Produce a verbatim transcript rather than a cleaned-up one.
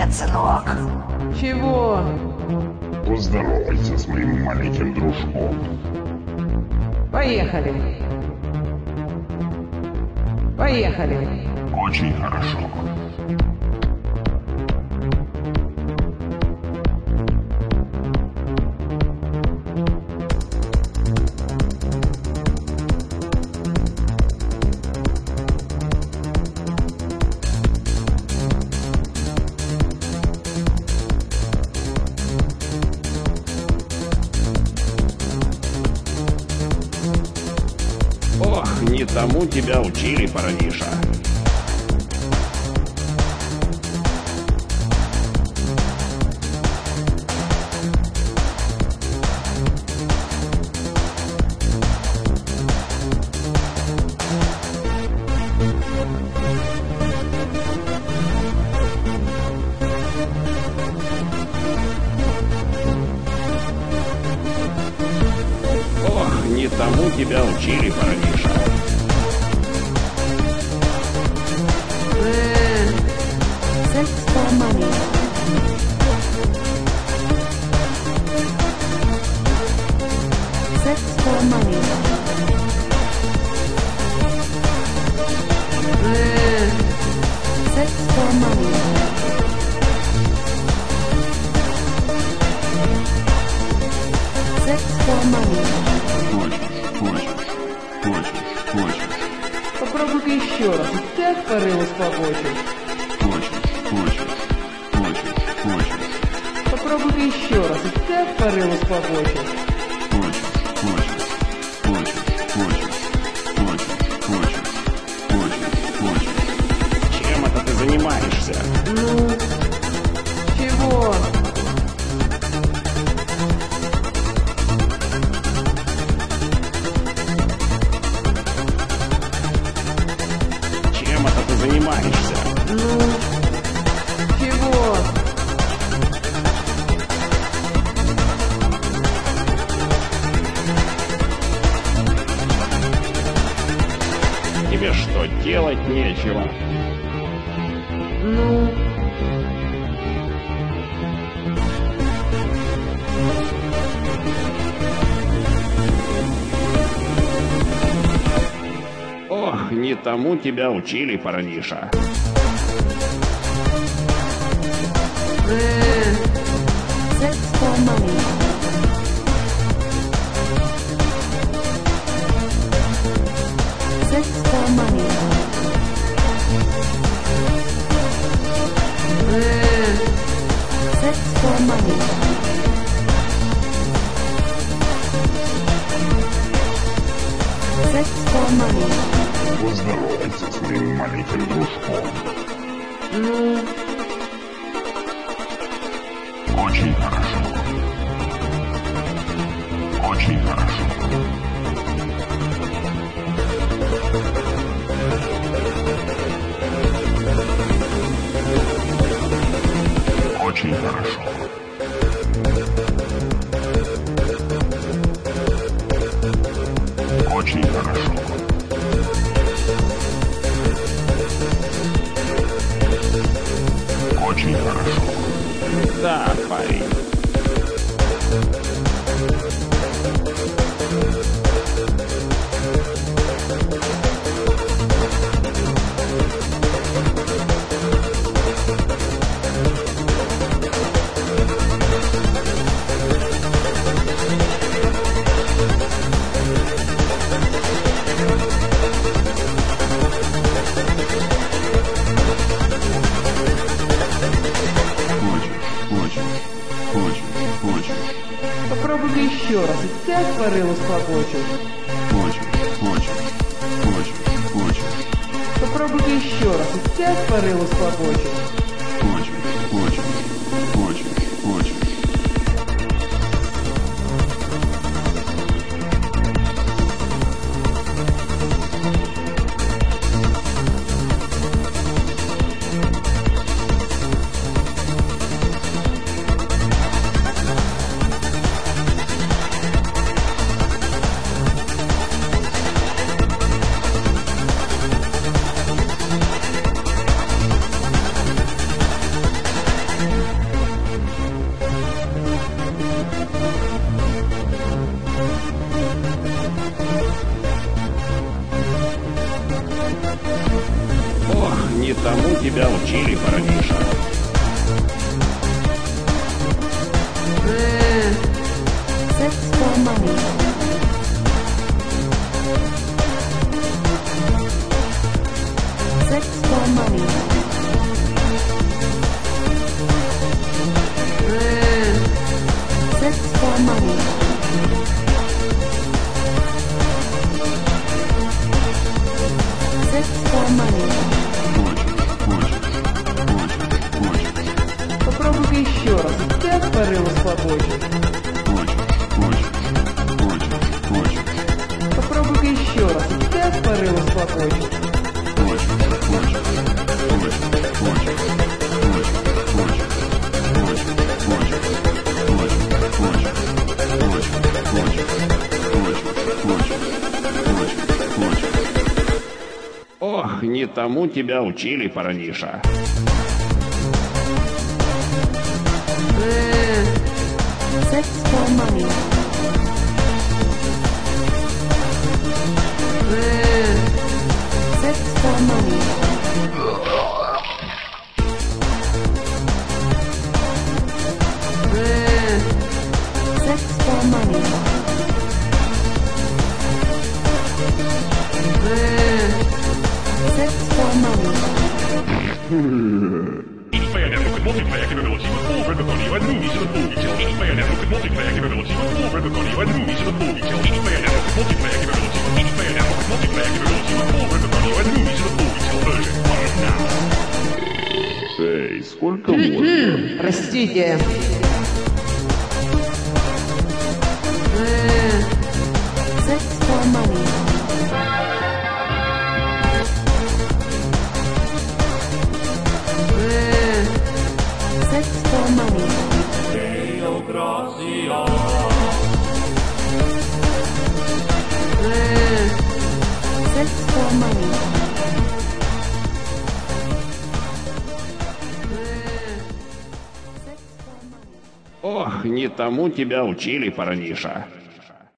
Привет, сынок. Чего? Поздоровайся с моим маленьким дружком. Поехали. Поехали. Очень хорошо. Ох, не тому тебя учили, парниша. Ох, не тому тебя учили, парниша. Sex for money. Sex for money. Sex for money. Sex for money. Хочешь, хочешь, хочешь, хочешь, Попробуй-ка еще раз. Так порылась побочек. хочешь, хочешь, хочешь, хочешь, Попробуй-ка еще раз. Так порылась побочек. хочешь, хочешь, хочешь, хочешь, хочешь, хочешь, хочешь, хочешь. Чем это ты занимаешься? Ну, чего? Чем это ты занимаешься? Ну, чего? Тебе что, делать нечего? Ну, Ох, не тому тебя учили, парниша. э, Sex for money. Sex for money. э, Sex for money. Sex for money. Поздоровайся с моим маленьким дружком. ну, Очень хорошо. Очень хорошо. Очень хорошо. Очень хорошо. Очень хорошо. Да, парень. Хочешь, хочешь, хочешь, хочешь, попробуй-ка еще раз. Так порылась побочек. хочешь, хочешь, хочешь, хочешь, Попробуй-ка еще раз. Так порылась побочек. хочешь, хочешь, хочешь, хочешь. еще раз. Ты по рылу схлопочешь. Попробуй-ка еще раз. Ты по рылу схлопочешь. Ох, не тому тебя учили, парниша. Sex for money. Sex for money. Sex for money. Sex for money. Each player network with multiplayer capability with full Ribbon U and movies to the full detail. Each player network with multiplayer capability with full Ribbon U and movies to the full detail. Each player network with multiplayer capability. Each player network with multiplayer capability with full Ribbon U and movies to the full detail version. Out now. Эй, сколько можно? Простите. Sex for money. Sex for money. Sex for money. Ох, не тому тебя учили, парниша.